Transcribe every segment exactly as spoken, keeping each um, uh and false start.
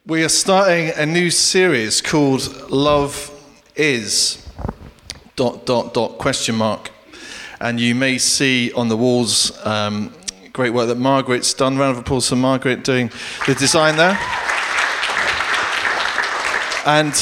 We are starting a new series called Love Is, dot, dot, dot, question mark. And you may see on the walls um, great work that Margaret's done. Round of applause for Margaret doing the design there. And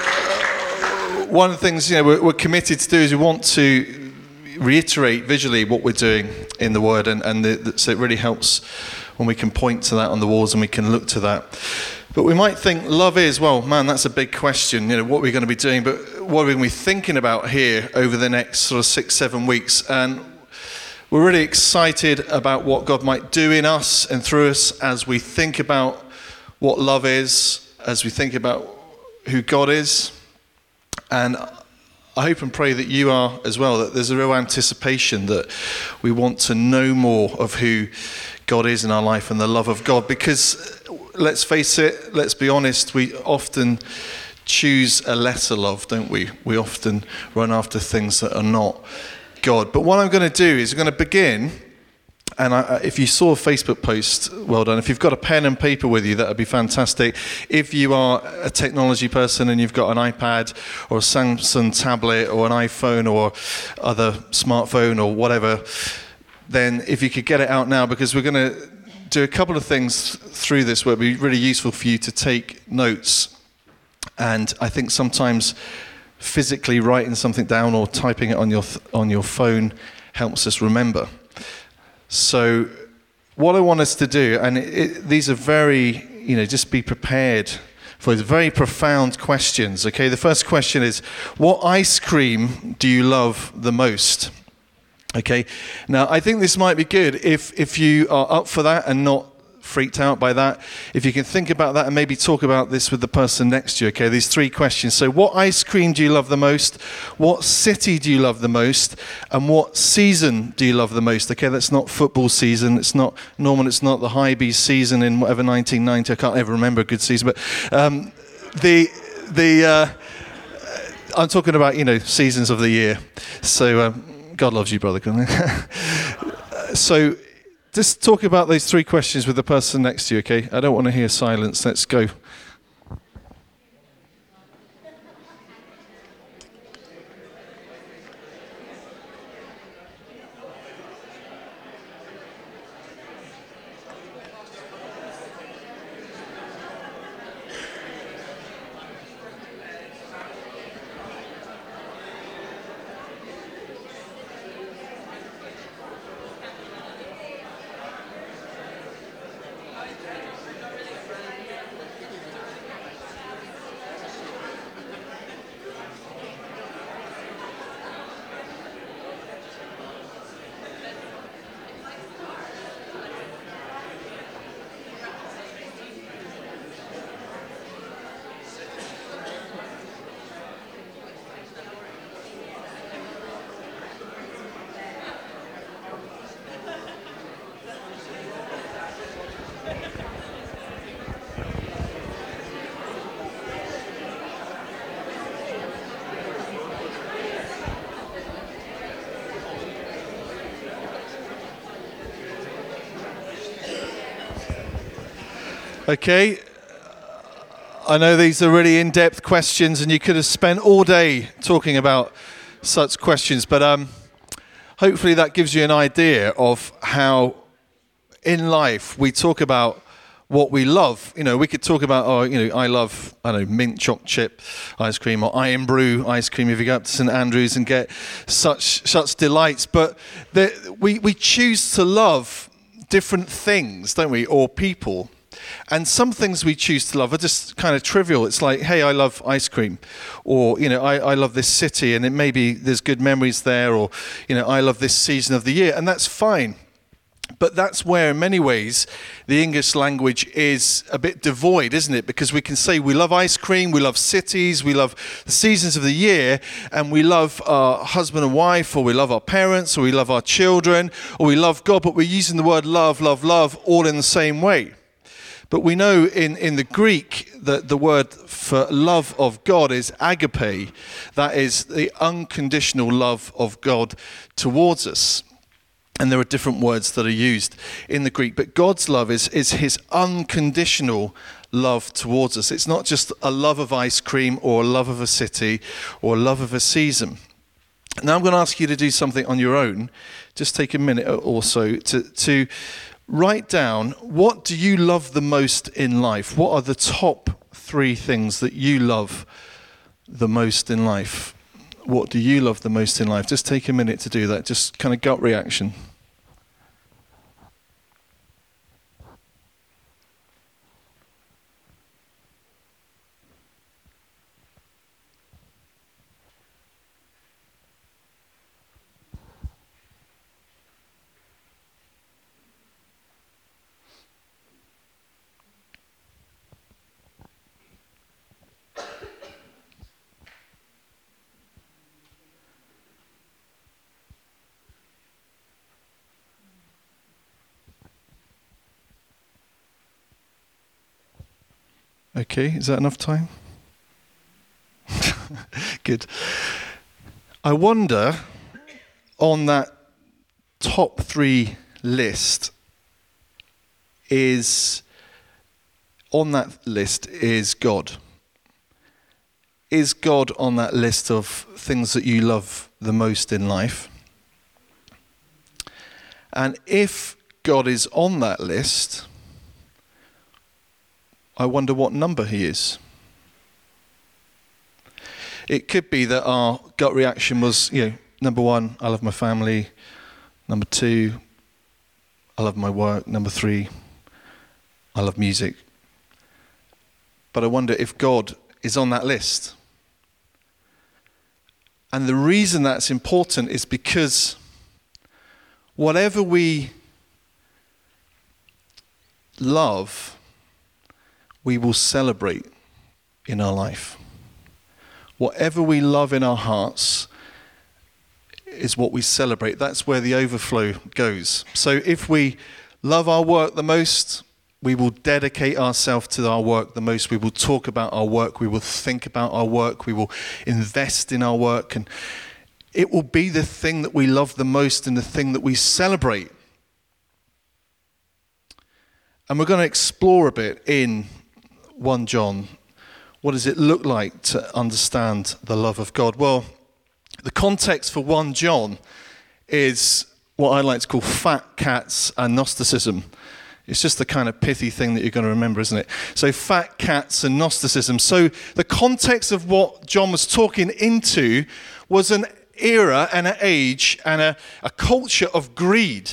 one of the things you know we're, we're committed to do is we want to reiterate visually what we're doing in the Word, and, and the, the, so it really helps when we can point to that on the walls and we can look to that. But we might think love is, well, man, that's a big question. You know, what are we going to be doing? But what are we going to be thinking about here over the next sort of six, seven weeks? And we're really excited about what God might do in us and through us as we think about what love is, as we think about who God is. And I hope and pray that you are as well, that there's a real anticipation that we want to know more of who God is in our life and the love of God. Because let's face it, let's be honest, we often choose a lesser love, don't we? We often run after things that are not God. But what I'm going to do is I'm going to begin, and I, if you saw a Facebook post, well done. If you've got a pen and paper with you, that would be fantastic. If you are a technology person and you've got an iPad or a Samsung tablet or an iPhone or other smartphone or whatever, then if you could get it out now, because we're going to do a couple of things through this where it would be really useful for you to take notes. And I think sometimes physically writing something down or typing it on your th- on your phone helps us remember. So what I want us to do, and it, it, these are very, you know, just be prepared for these very profound questions, okay? The first question is, what ice cream do you love the most? Okay, now I think this might be good if, if you are up for that and not freaked out by that. If you can think about that and maybe talk about this with the person next to you, okay? These three questions. So what ice cream do you love the most? What city do you love the most? And what season do you love the most? Okay, that's not football season. It's not, Norman, it's not the high bees season in whatever nineteen ninety. I can't ever remember a good season. But um, the, the uh, I'm talking about, you know, seasons of the year. So um, God loves you, brother. So just talk about those three questions with the person next to you, okay? I don't want to hear silence. Let's go. Okay, I know these are really in-depth questions and you could have spent all day talking about such questions, but um, hopefully that gives you an idea of how in life we talk about what we love. You know, we could talk about, oh, you know, I love, I don't know, mint choc chip ice cream or Iron Brew ice cream if you go up to St Andrews and get such such delights, but the, we, we choose to love different things, don't we, or people. And some things we choose to love are just kind of trivial. It's like, hey, I love ice cream, or, you know, I, I love this city, and it maybe there's good memories there, or, you know, I love this season of the year, and that's fine. But that's where, in many ways, the English language is a bit devoid, isn't it? Because we can say we love ice cream, we love cities, we love the seasons of the year, and we love our husband and wife, or we love our parents, or we love our children, or we love God, but we're using the word love, love, love all in the same way. But we know in, in the Greek that the word for love of God is agape. That is the unconditional love of God towards us. And there are different words that are used in the Greek. But God's love is, is his unconditional love towards us. It's not just a love of ice cream or a love of a city or a love of a season. Now I'm going to ask you to do something on your own. Just take a minute or so to, to write down, what do you love the most in life? What are the top three things that you love the most in life? What do you love the most in life? Just take a minute to do that. Just kind of gut reaction. Okay, is that enough time? Good. I wonder, on that top three list, is, on that list is God. Is God on that list of things that you love the most in life? And if God is on that list, I wonder what number he is. It could be that our gut reaction was, you know, number one, I love my family. Number two, I love my work. Number three, I love music. But I wonder if God is on that list. And the reason that's important is because whatever we love, we will celebrate in our life. Whatever we love in our hearts is what we celebrate. That's where the overflow goes. So if we love our work the most, we will dedicate ourselves to our work the most. We will talk about our work. We will think about our work. We will invest in our work. And it will be the thing that we love the most and the thing that we celebrate. And we're going to explore a bit in First John. What does it look like to understand the love of God? Well, the context for First John is what I like to call fat cats and Gnosticism. It's just the kind of pithy thing that you're going to remember, isn't it? So fat cats and Gnosticism. So the context of what John was talking into was an era and an age and a, a culture of greed.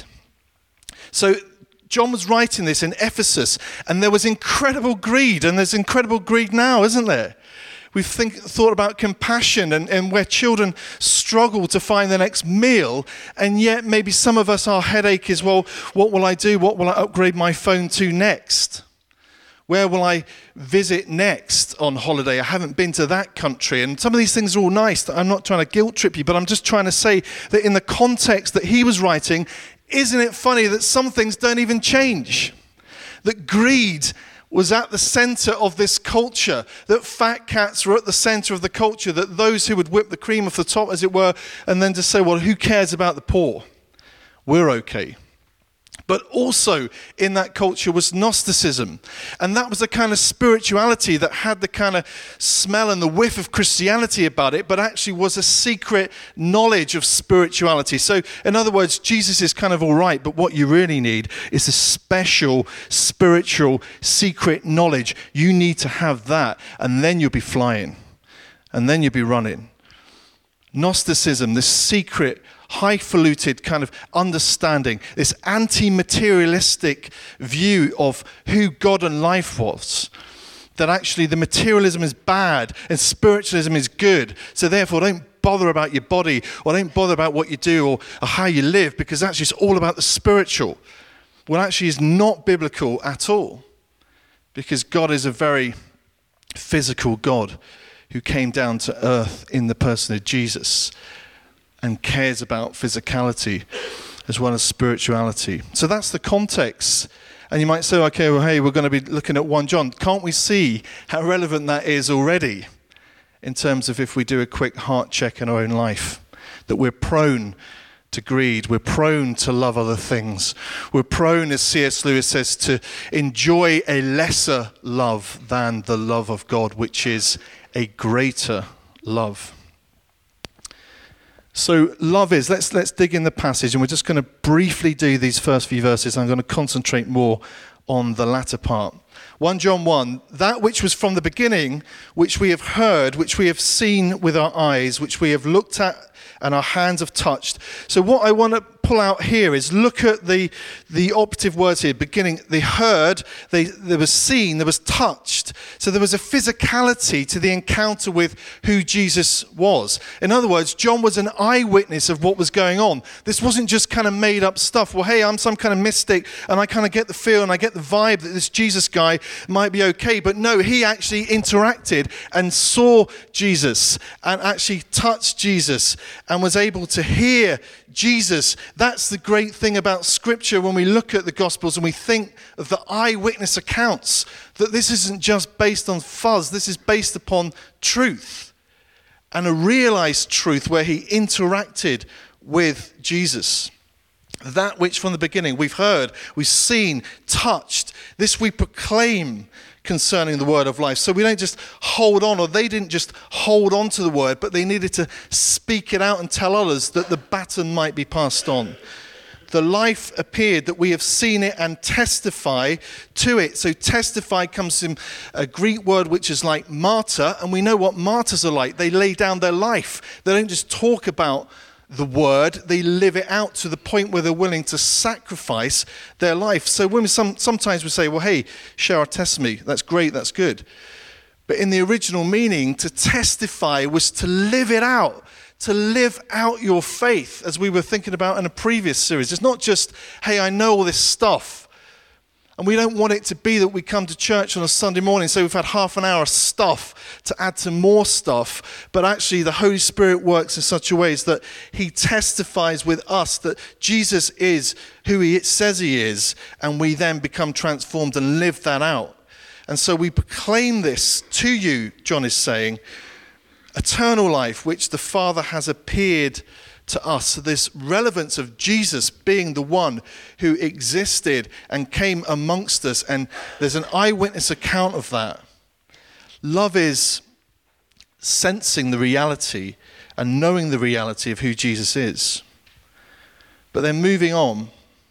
So John was writing this in Ephesus, and there was incredible greed, and there's incredible greed now, isn't there? We've think, thought about compassion and, and where children struggle to find the next meal, and yet maybe some of us, our headache is, well, what will I do? What will I upgrade my phone to next? Where will I visit next on holiday? I haven't been to that country. And some of these things are all nice. I'm not trying to guilt trip you, but I'm just trying to say that in the context that he was writing, isn't it funny that some things don't even change? That greed was at the center of this culture, that fat cats were at the center of the culture, that those who would whip the cream off the top, as it were, and then to say, well, who cares about the poor? We're okay. But also in that culture was Gnosticism. And that was the kind of spirituality that had the kind of smell and the whiff of Christianity about it, but actually was a secret knowledge of spirituality. So in other words, Jesus is kind of all right, but what you really need is a special spiritual secret knowledge. You need to have that, and then you'll be flying, and then you'll be running. Gnosticism, this secret highfalutin kind of understanding, this anti-materialistic view of who God and life was, that actually the materialism is bad and spiritualism is good, so therefore don't bother about your body or don't bother about what you do or, or how you live, because actually it's all about the spiritual. Well, actually is not biblical at all, because God is a very physical God who came down to earth in the person of Jesus and cares about physicality as well as spirituality. So that's the context. And you might say, okay, well, hey, we're going to be looking at First John. Can't we see how relevant that is already in terms of if we do a quick heart check in our own life, that we're prone to greed. We're prone to love other things. We're prone, as C S Lewis says, to enjoy a lesser love than the love of God, which is a greater love. So love is, let's let's dig in the passage, and we're just going to briefly do these first few verses. I'm going to concentrate more on the latter part. First John one, that which was from the beginning, which we have heard, which we have seen with our eyes, which we have looked at and our hands have touched. So what I want to pull out here is look at the the operative words here, beginning. They heard, they there was seen, there was touched. So there was a physicality to the encounter with who Jesus was. In other words, John was an eyewitness of what was going on. This wasn't just kind of made up stuff. Well, hey, I'm some kind of mystic and I kind of get the feel and I get the vibe that this Jesus guy might be okay. But no, he actually interacted and saw Jesus and actually touched Jesus and was able to hear Jesus. That's the great thing about Scripture when we look at the Gospels and we think of the eyewitness accounts, that this isn't just based on fuzz, this is based upon truth and a realized truth where he interacted with Jesus. That which from the beginning we've heard, we've seen, touched, this we proclaim concerning the word of life. So we don't just hold on, or they didn't just hold on to the word, but they needed to speak it out and tell others that the baton might be passed on. The life appeared, that we have seen it and testify to it. So testify comes from a Greek word which is like martyr, and we know what martyrs are like. They lay down their life. They don't just talk about the word, they live it out to the point where they're willing to sacrifice their life. So when we some, sometimes we say, well, hey, share our testimony. That's great, that's good. But in the original meaning, to testify was to live it out, to live out your faith, as we were thinking about in a previous series. It's not just, hey, I know all this stuff. And we don't want it to be that we come to church on a Sunday morning, so we've had half an hour of stuff to add to more stuff. But actually the Holy Spirit works in such a way that he testifies with us that Jesus is who he says he is, and we then become transformed and live that out. And so we proclaim this to you, John is saying, eternal life, which the Father has appeared to us. So this relevance of Jesus being the one who existed and came amongst us, and there's an eyewitness account of that. Love is sensing the reality and knowing the reality of who Jesus is. But then moving on,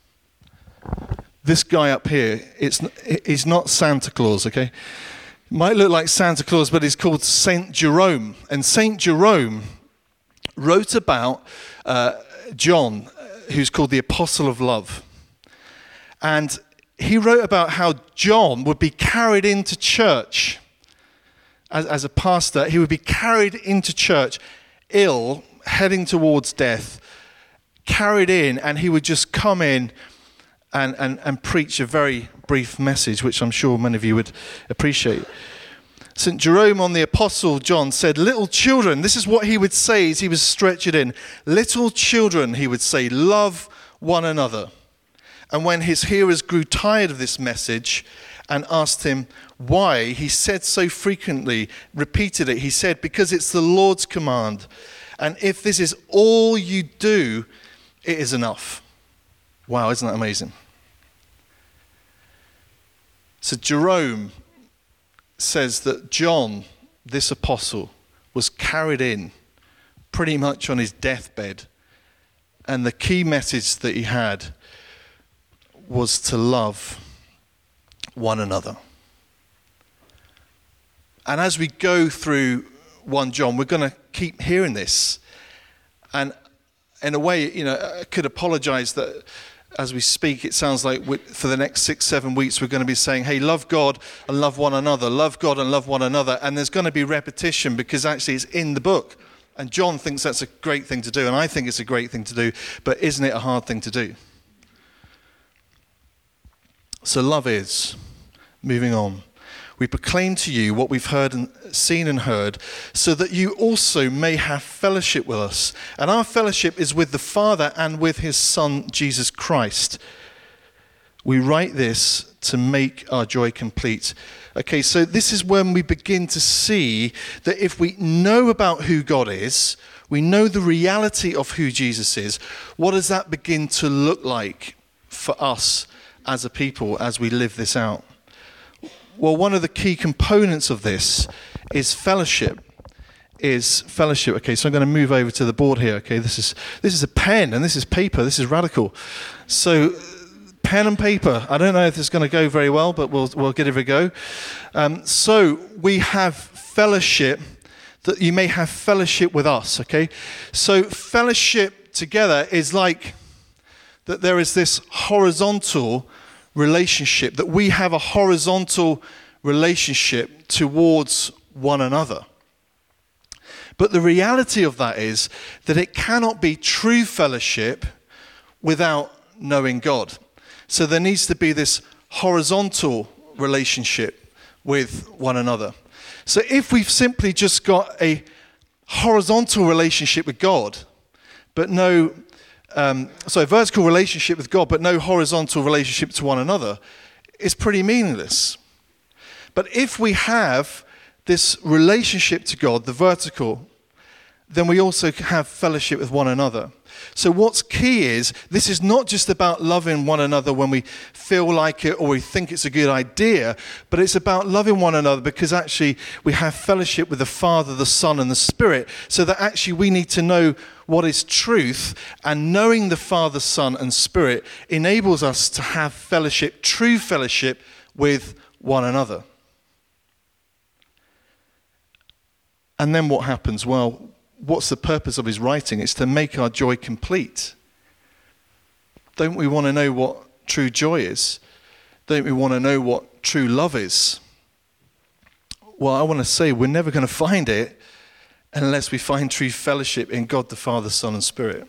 this guy up here, it's he's not Santa Claus, okay? Might look like Santa Claus, but he's called Saint Jerome. And Saint Jerome wrote about uh, John, who's called the Apostle of Love. And he wrote about how John would be carried into church as, as a pastor. He would be carried into church, ill, heading towards death, carried in, and he would just come in and, and, and preach a very brief message, which I'm sure many of you would appreciate. Saint Jerome on the Apostle John said, little children, this is what he would say as he was stretched in. Little children, he would say, love one another. And when his hearers grew tired of this message and asked him why, he said so frequently, repeated it. He said, because it's the Lord's command. And if this is all you do, it is enough. Wow, isn't that amazing? So Jerome says that John, this apostle, was carried in pretty much on his deathbed. And the key message that he had was to love one another. And as we go through First John, we're going to keep hearing this. And in a way, you know, I could apologize that as we speak, it sounds like for the next six, seven weeks, we're going to be saying, hey, love God and love one another, love God and love one another. And there's going to be repetition because actually it's in the book. And John thinks that's a great thing to do. And I think it's a great thing to do. But isn't it a hard thing to do? So love is, moving on. We proclaim to you what we've heard and seen and heard, so that you also may have fellowship with us. And our fellowship is with the Father and with his Son, Jesus Christ. We write this to make our joy complete. Okay, so this is when we begin to see that if we know about who God is, we know the reality of who Jesus is, what does that begin to look like for us as a people as we live this out? Well, one of the key components of this is fellowship. Is fellowship. Okay, so I'm going to move over to the board here. Okay, this is this is a pen and this is paper. This is radical. So, pen and paper. I don't know if this is going to go very well, but we'll we'll give it a go. Um, so we have fellowship. That you may have fellowship with us. Okay, so fellowship together is like that. There is this horizontal relationship, that we have a horizontal relationship towards one another. But the reality of that is that it cannot be true fellowship without knowing God. So there needs to be this horizontal relationship with one another. So if we've simply just got a horizontal relationship with God, but no, um, sorry, vertical relationship with God, but no horizontal relationship to one another, it's pretty meaningless. But if we have this relationship to God, the vertical, then we also have fellowship with one another. So what's key is, this is not just about loving one another when we feel like it or we think it's a good idea, but it's about loving one another because actually we have fellowship with the Father, the Son, and the Spirit, so that actually we need to know what is truth, and knowing the Father, Son, and Spirit enables us to have fellowship, true fellowship with one another. And then what happens? Well, what's the purpose of his writing? It's to make our joy complete. Don't we want to know what true joy is? Don't we want to know what true love is? Well, I want to say we're never going to find it unless we find true fellowship in God the Father, Son, and Spirit.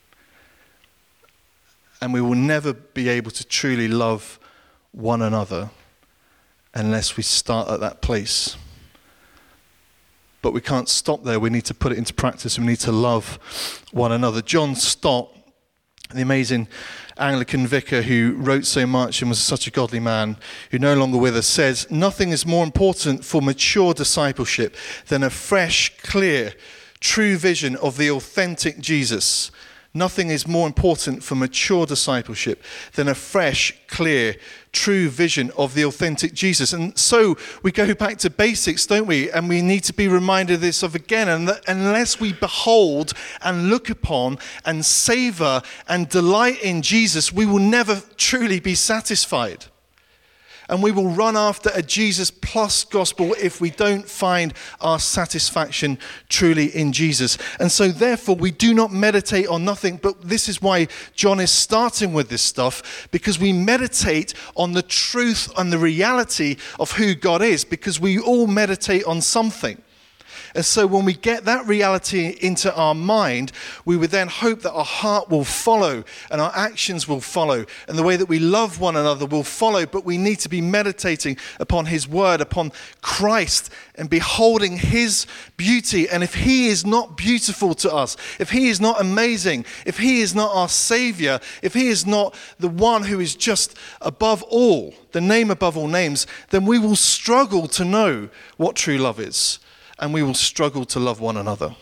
And we will never be able to truly love one another unless we start at that place. But we can't stop there. We need to put it into practice. We need to love one another. John Stott, the amazing Anglican vicar who wrote so much and was such a godly man, who no longer with us, says, "Nothing is more important for mature discipleship than a fresh, clear, true vision of the authentic Jesus. Nothing is more important for mature discipleship than a fresh, clear, true vision of the authentic Jesus." And so we go back to basics, don't we? And we need to be reminded of this of again, and that unless we behold and look upon and savor and delight in Jesus, we will never truly be satisfied. And we will run after a Jesus plus gospel if we don't find our satisfaction truly in Jesus. And so therefore we do not meditate on nothing, but this is why John is starting with this stuff, because we meditate on the truth and the reality of who God is, because we all meditate on something. And so when we get that reality into our mind, we would then hope that our heart will follow and our actions will follow and the way that we love one another will follow. But we need to be meditating upon his word, upon Christ, and beholding his beauty. And if he is not beautiful to us, if he is not amazing, if he is not our Savior, if he is not the one who is just above all, the name above all names, then we will struggle to know what true love is. And we will struggle to love one another.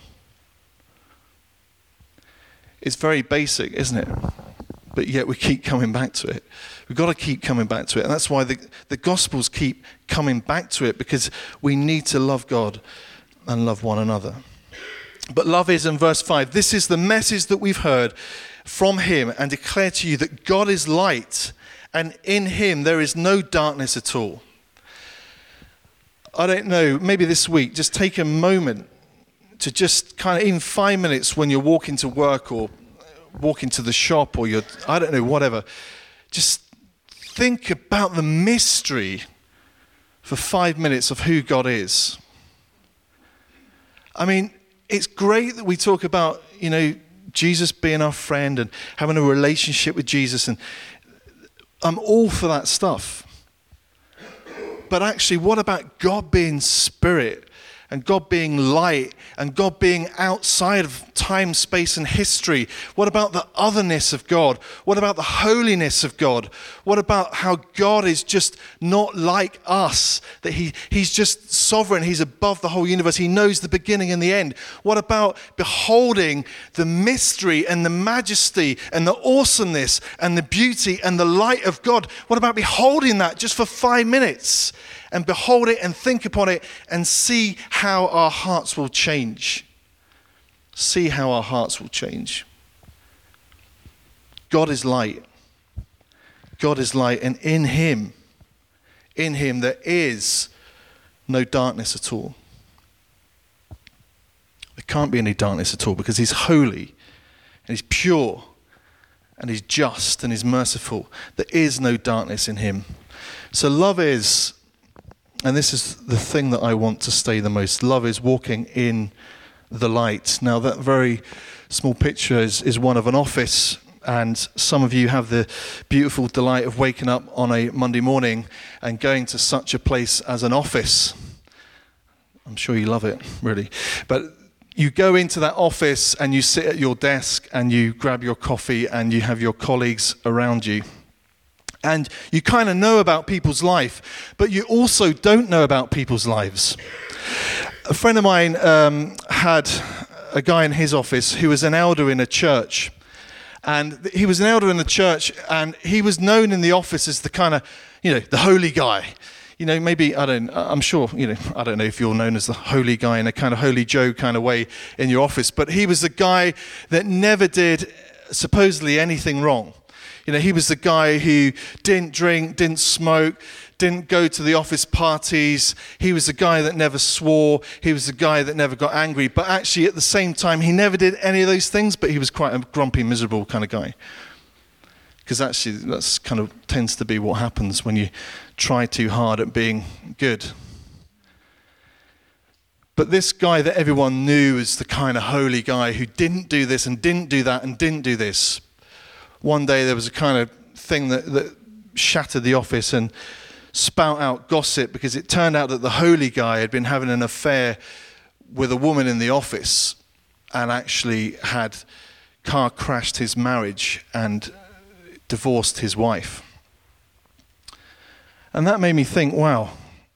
It's very basic, isn't it? But yet we keep coming back to it. We've got to keep coming back to it. And that's why the, the Gospels keep coming back to it, because we need to love God and love one another. But love is in verse five. This is the message that we've heard from him and declare to you that God is light, and in him there is no darkness at all. I don't know, maybe this week, just take a moment to just kind of, in five minutes when you're walking to work or walking to the shop or you're, I don't know, whatever, just think about the mystery for five minutes of who God is. I mean, it's great that we talk about, you know, Jesus being our friend and having a relationship with Jesus, and I'm all for that stuff. But actually, what about God being spirit and God being light, and God being outside of time, space, and history? What about the otherness of God? What about the holiness of God? What about how God is just not like us, that he, he's just sovereign, he's above the whole universe, he knows the beginning and the end? What about beholding the mystery and the majesty and the awesomeness and the beauty and the light of God? What about beholding that just for five minutes? And behold it and think upon it and see how our hearts will change. See how our hearts will change. God is light. God is light, and in him, in him there is no darkness at all. There can't be any darkness at all because he's holy and he's pure and he's just and he's merciful. There is no darkness in him. So love is, and this is the thing that I want to stay the most, love is walking in the light. Now that very small picture is, is one of an office, and some of you have the beautiful delight of waking up on a Monday morning and going to such a place as an office. I'm sure you love it, really. But you go into that office and you sit at your desk and you grab your coffee and you have your colleagues around you. And you kind of know about people's life, but you also don't know about people's lives. A friend of mine um, had a guy in his office who was an elder in a church. And he was an elder in the church, and he was known in the office as the kind of, you know, the holy guy. You know, maybe, I don't, I'm sure, you know, I don't know if you're known as the holy guy in a kind of Holy Joe kind of way in your office, but he was the guy that never did supposedly anything wrong. You know, he was the guy who didn't drink, didn't smoke, didn't go to the office parties. He was the guy that never swore. He was the guy that never got angry. But actually, at the same time, he never did any of those things, but he was quite a grumpy, miserable kind of guy. Because actually, that's kind of tends to be what happens when you try too hard at being good. But this guy that everyone knew as the kind of holy guy who didn't do this and didn't do that and didn't do this, one day there was a kind of thing that, that shattered the office and spout out gossip, because it turned out that the holy guy had been having an affair with a woman in the office and actually had car crashed his marriage and divorced his wife. And that made me think, wow,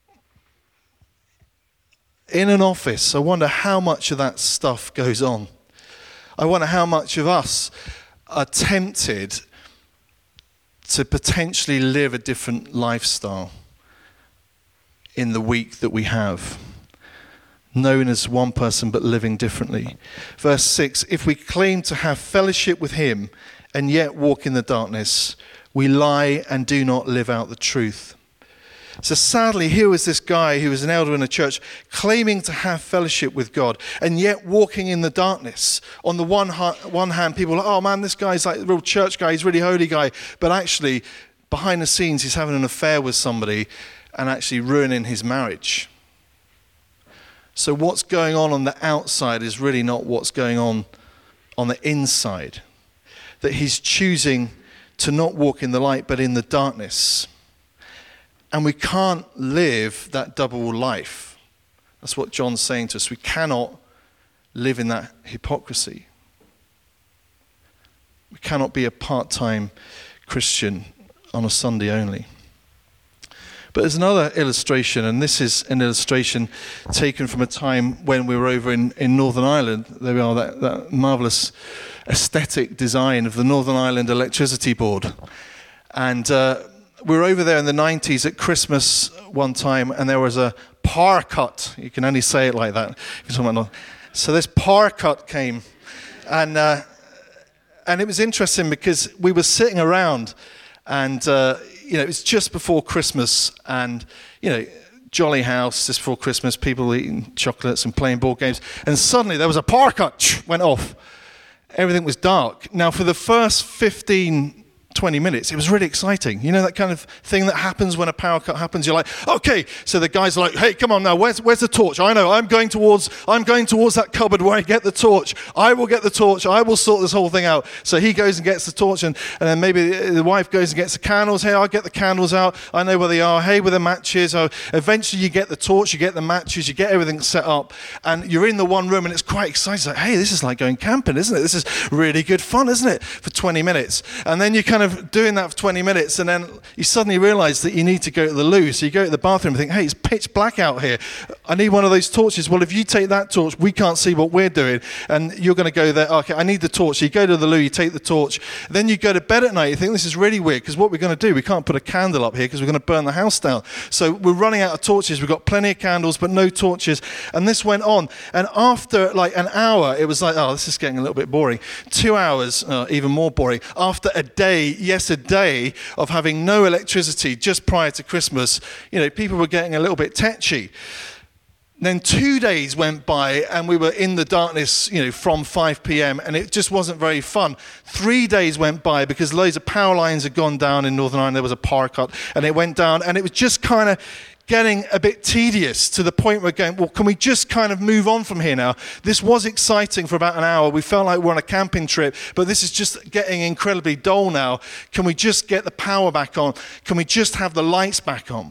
in an office, I wonder how much of that stuff goes on. I wonder how much of us are tempted to potentially live a different lifestyle in the week that we have, known as one person but living differently. Verse six, if we claim to have fellowship with him and yet walk in the darkness, we lie and do not live out the truth. So sadly, here was this guy who was an elder in a church claiming to have fellowship with God and yet walking in the darkness. On the one, ha- one hand, people are like, oh man, this guy's like a real church guy, he's a really holy guy. But actually, behind the scenes, he's having an affair with somebody and actually ruining his marriage. So what's going on on the outside is really not what's going on on the inside. That he's choosing to not walk in the light but in the darkness. And we can't live that double life. That's what John's saying to us. We cannot live in that hypocrisy. We cannot be a part-time Christian on a Sunday only. But there's another illustration, and this is an illustration taken from a time when we were over in, in Northern Ireland. There we are, that, that marvellous aesthetic design of the Northern Ireland Electricity Board. And uh, we were over there in the nineties at Christmas one time, and there was a power cut. You can only say it like that. So this power cut came, and uh, and it was interesting because we were sitting around, and uh, you know, it was just before Christmas, and you know, jolly house just before Christmas, people eating chocolates and playing board games, and suddenly there was a power cut, went off. Everything was dark. Now, for the first fifteen twenty minutes. It was really exciting. You know that kind of thing that happens when a power cut happens? You're like, okay. So the guys are like, hey, come on now, where's where's the torch? I know, I'm going towards I'm going towards that cupboard where I get the torch. I will get the torch. I will sort this whole thing out. So he goes and gets the torch, and, and then maybe the wife goes and gets the candles. Hey, I'll get the candles out. I know where they are. Hey, where the matches. Oh, eventually you get the torch, you get the matches, you get everything set up, and you're in the one room, and it's quite exciting. It's like, hey, this is like going camping, isn't it? This is really good fun, isn't it? For twenty minutes. And then you kind of of doing that for twenty minutes, and then you suddenly realize that you need to go to the loo. So you go to the bathroom and think, hey, it's pitch black out here. I need one of those torches. Well, if you take that torch, we can't see what we're doing. And you're going to go there, okay, I need the torch. So you go to the loo, you take the torch. Then you go to bed at night. You think, this is really weird, because what we're going to do, we can't put a candle up here because we're going to burn the house down. So we're running out of torches. We've got plenty of candles, but no torches. And this went on. And after like an hour, it was like, oh, this is getting a little bit boring. Two hours, uh, even more boring. After a day, yes, a day of having no electricity just prior to Christmas, you know, people were getting a little bit tetchy. Then two days went by and we were in the darkness, you know, from five p.m. and it just wasn't very fun. Three days went by because loads of power lines had gone down in Northern Ireland. There was a power cut and it went down, and it was just kind of getting a bit tedious, to the point where we're going, well, can we just kind of move on from here now? This was exciting for about an hour. We felt like we were on a camping trip, but this is just getting incredibly dull now. Can we just get the power back on? Can we just have the lights back on?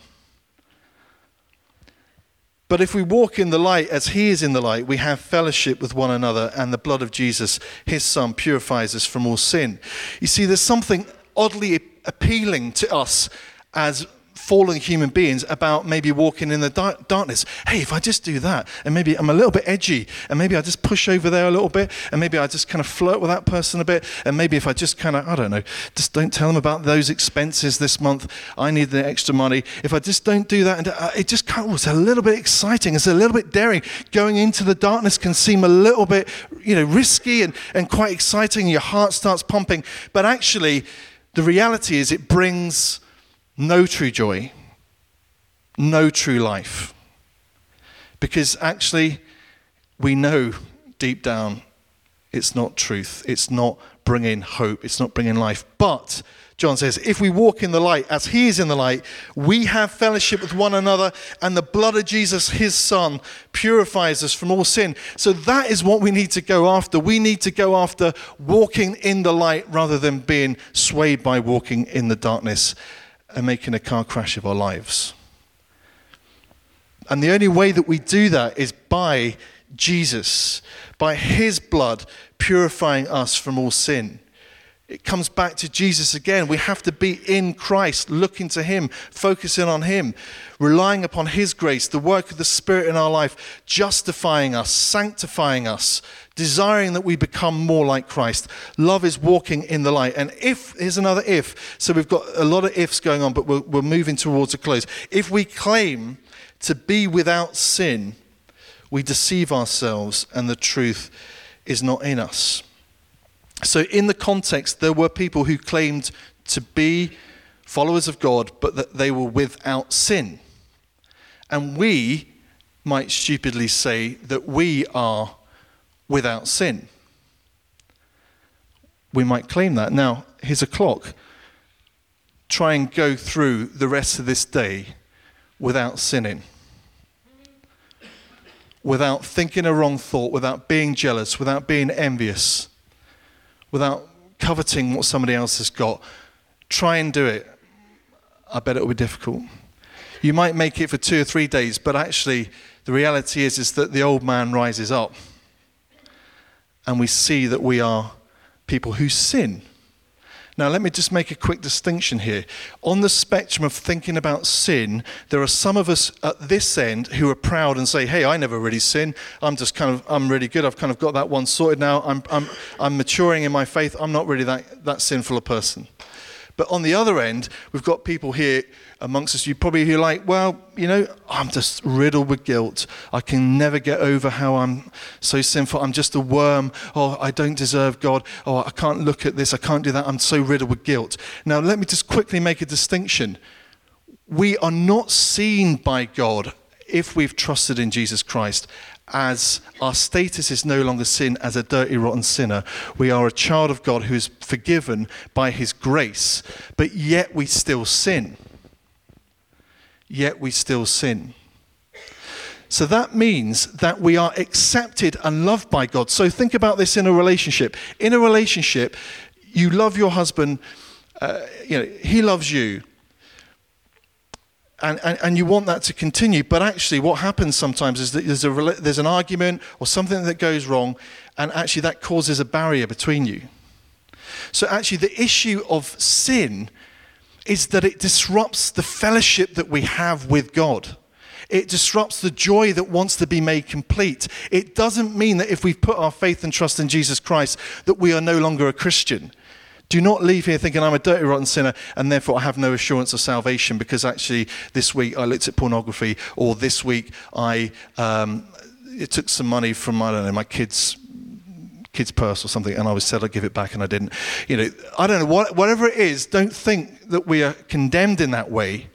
But if we walk in the light as he is in the light, we have fellowship with one another, and the blood of Jesus, his son, purifies us from all sin. You see, there's something oddly appealing to us as fallen human beings about maybe walking in the dark, darkness. Hey, if I just do that, and maybe I'm a little bit edgy, and maybe I just push over there a little bit, and maybe I just kind of flirt with that person a bit, and maybe if I just kind of, I don't know, just don't tell them about those expenses this month, I need the extra money. If I just don't do that, and uh, it just kind of, it's a little bit exciting, it's a little bit daring. Going into the darkness can seem a little bit, you know, risky and, and quite exciting. Your heart starts pumping, but actually, the reality is it brings no true joy, no true life. Because actually, we know deep down it's not truth. It's not bringing hope. It's not bringing life. But, John says, if we walk in the light as he is in the light, we have fellowship with one another, and the blood of Jesus, his son, purifies us from all sin. So that is what we need to go after. We need to go after walking in the light rather than being swayed by walking in the darkness and making a car crash of our lives. And the only way that we do that is by Jesus, by his blood purifying us from all sin. It comes back to Jesus again. We have to be in Christ, looking to him, focusing on him, relying upon his grace, the work of the Spirit in our life, justifying us, sanctifying us, desiring that we become more like Christ. Love is walking in the light. And if, here's another if. So we've got a lot of ifs going on, but we're, we're moving towards a close. If we claim to be without sin, we deceive ourselves and the truth is not in us. So in the context, there were people who claimed to be followers of God, but that they were without sin. And we might stupidly say that we are without sin. We might claim that. Now, here's a clock. Try and go through the rest of this day without sinning. Without thinking a wrong thought, without being jealous, without being envious, without coveting what somebody else has got. Try and do it. I bet it will be difficult. You might make it for two or three days, but actually the reality is, is that the old man rises up. And we see that we are people who sin. Now, let me just make a quick distinction here. On the spectrum of thinking about sin, there are some of us at this end who are proud and say, hey, I never really sin. I'm just kind of, I'm really good. I've kind of got that one sorted now. I'm, I'm, I'm maturing in my faith. I'm not really that, that sinful a person. But on the other end, we've got people here amongst us, you probably who are like, well, you know, I'm just riddled with guilt. I can never get over how I'm so sinful. I'm just a worm. Oh, I don't deserve God. Oh, I can't look at this. I can't do that. I'm so riddled with guilt. Now, let me just quickly make a distinction. We are not seen by God if we've trusted in Jesus Christ, as our status is no longer sin as a dirty, rotten sinner. We are a child of God who is forgiven by his grace, but yet we still sin. Yet we still sin. So that means that we are accepted and loved by God. So think about this in a relationship. In a relationship, you love your husband, uh, you know, he loves you. And, and, and you want that to continue, but actually what happens sometimes is that there's, a, there's an argument or something that goes wrong, and actually that causes a barrier between you. So actually the issue of sin is that it disrupts the fellowship that we have with God. It disrupts the joy that wants to be made complete. It doesn't mean that if we've put our faith and trust in Jesus Christ that we are no longer a Christian. Do not leave here thinking I'm a dirty, rotten sinner and therefore I have no assurance of salvation because actually this week I looked at pornography, or this week I um, it took some money from, I don't know, my kids' kid's purse or something, and I was said I'd give it back and I didn't. You know, I don't know, what, whatever it is, don't think that we are condemned in that way.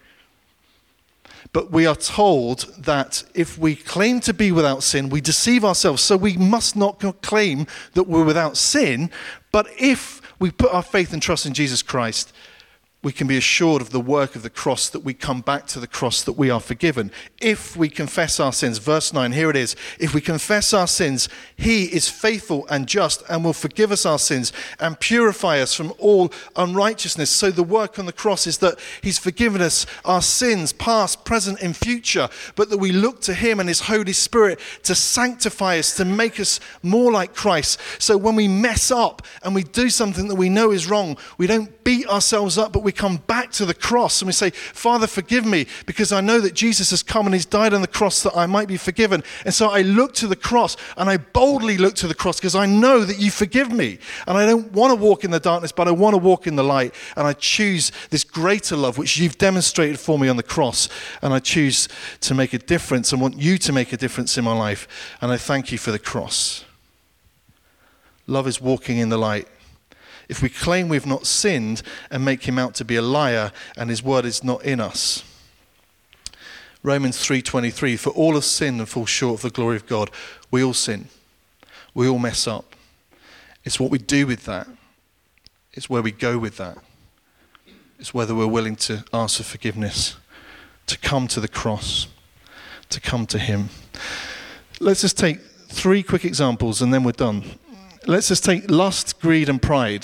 But we are told that if we claim to be without sin, we deceive ourselves. So we must not claim that we're without sin. But if we put our faith and trust in Jesus Christ, we can be assured of the work of the cross, that we come back to the cross, that we are forgiven. If we confess our sins, verse nine, here it is. If we confess our sins, he is faithful and just and will forgive us our sins and purify us from all unrighteousness. So the work on the cross is that he's forgiven us our sins, past, present, and future, but that we look to him and his Holy Spirit to sanctify us, to make us more like Christ. So when we mess up and we do something that we know is wrong, we don't beat ourselves up, but we come back to the cross and we say, Father, forgive me, because I know that Jesus has come and he's died on the cross that I might be forgiven. And so I look to the cross, and I boldly look to the cross because I know that you forgive me. And I don't want to walk in the darkness, but I want to walk in the light. And I choose this greater love, which you've demonstrated for me on the cross. And I choose to make a difference and want you to make a difference in my life. And I thank you for the cross. Love is walking in the light. If we claim we've not sinned and make him out to be a liar and his word is not in us. Romans three twenty-three, for all have sinned and fall short of the glory of God. We all sin. We all mess up. It's what we do with that. It's where we go with that. It's whether we're willing to ask for forgiveness, to come to the cross, to come to him. Let's just take three quick examples and then we're done. Let's just take lust, greed, and pride.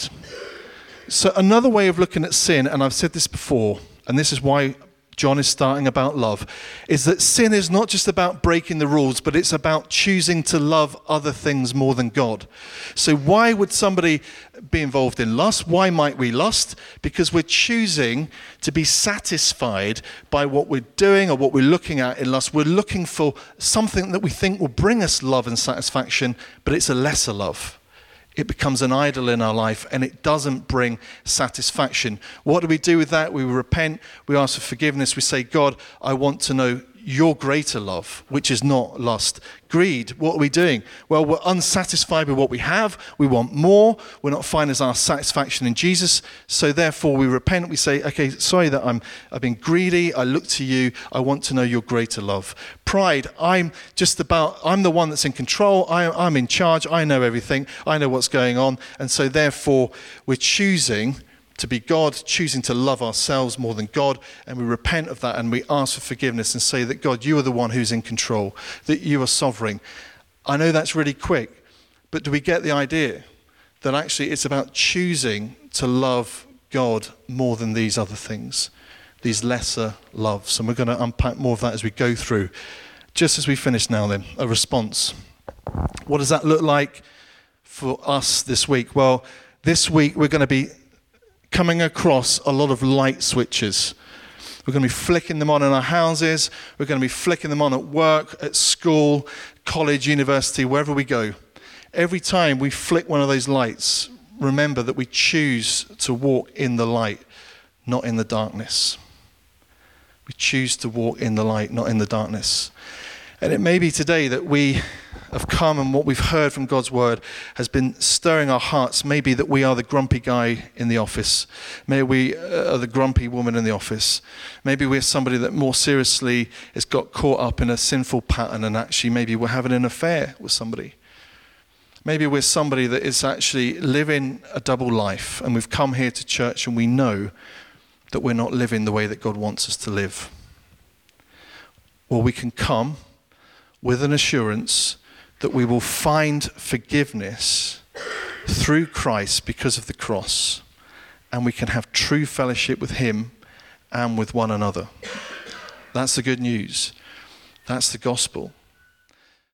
So another way of looking at sin, and I've said this before, and this is why John is starting about love, is that sin is not just about breaking the rules, but it's about choosing to love other things more than God. So why would somebody be involved in lust? Why might we lust? Because we're choosing to be satisfied by what we're doing or what we're looking at in lust. We're looking for something that we think will bring us love and satisfaction, but it's a lesser love. It becomes an idol in our life and it doesn't bring satisfaction. What do we do with that? We repent, we ask for forgiveness, we say, God, I want to know your greater love, which is not lust. Greed, what are we doing? Well, we're unsatisfied with what we have. We want more. We're not finding our satisfaction in Jesus. So therefore we repent. We say, okay, sorry that I'm, I've been greedy. I look to you. I want to know your greater love. Pride, I'm just about, I'm the one that's in control. I, I'm in charge. I know everything. I know what's going on. And so therefore we're choosing to be God, choosing to love ourselves more than God, and we repent of that and we ask for forgiveness and say that God, you are the one who's in control, that you are sovereign. I know that's really quick, but do we get the idea that actually it's about choosing to love God more than these other things, these lesser loves? And we're going to unpack more of that as we go through. Just as we finish now then, a response. What does that look like for us this week? Well, this week we're going to be coming across a lot of light switches. We're going to be flicking them on in our houses. We're going to be flicking them on at work, at school, college, university, wherever we go. Every time we flick one of those lights, remember that we choose to walk in the light, not in the darkness. We choose to walk in the light, not in the darkness. And it may be today that we have come and what we've heard from God's word has been stirring our hearts. Maybe that we are the grumpy guy in the office. Maybe we are the grumpy woman in the office. Maybe we're somebody that more seriously has got caught up in a sinful pattern, and actually maybe we're having an affair with somebody. Maybe we're somebody that is actually living a double life, and we've come here to church and we know that we're not living the way that God wants us to live. Well, we can come with an assurance that we will find forgiveness through Christ because of the cross, and we can have true fellowship with him and with one another. That's the good news. That's the gospel.